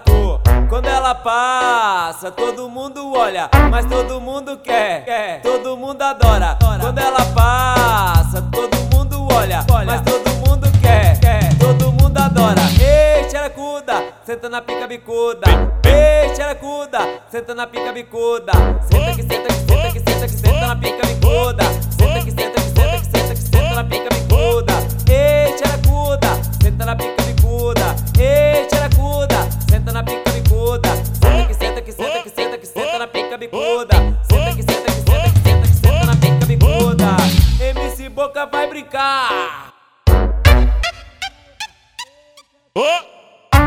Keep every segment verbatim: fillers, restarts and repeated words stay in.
Oh, quando ela passa, todo mundo olha, mas todo mundo quer, quer. Todo mundo adora. Quando ela passa, todo mundo olha, mas todo mundo quer, quer. Todo mundo adora. Ei, xerecuda, senta na pica bicuda. Ei, xerecuda, senta na pica bicuda. Senta que senta que senta que senta que senta na pica bicuda. Senta que senta que senta que senta que senta na pica bicuda. Ei, xerecuda, senta na pica bicuda. Ei, xerecuda, senta na pica bicuda. Senta que senta que senta que senta que senta na pica bicuda. Senta que senta que senta que senta que senta na pica bicuda. M C Boca vai brincar. Oh!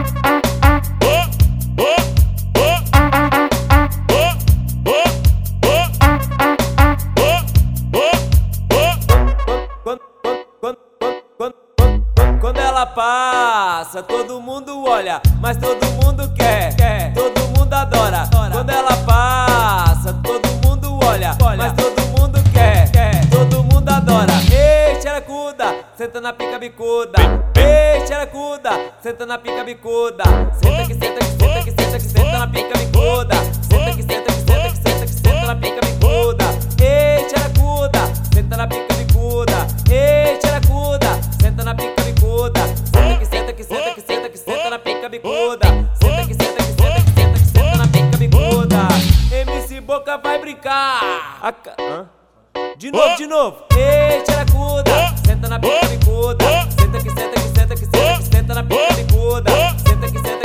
Quando ela passa, todo mundo olha, mas todo mundo quer, quer. Todo mundo adora. Quando ela passa, todo mundo olha, mas todo mundo quer, quer. Todo mundo adora. Ei, xerecuda, senta na pica bicuda. Ei, xerecuda, senta na pica bicuda. Senta que senta que senta que senta que senta na pica bicuda. Senta que senta que senta que senta que senta na pica bicuda. Ei, xerecuda, senta na pica bicuda. Ei, xerecuda, senta na pica bicuda. Senta que senta que senta que senta que senta na pica bicuda. Senta que senta que senta que senta que senta na pica bicuda. M C Boca vai brincar. A ca... Hã? De novo, de novo. Ei, xerecuda, senta na pica bicuda. Senta que senta que senta que senta que senta na pica bicuda. Senta que senta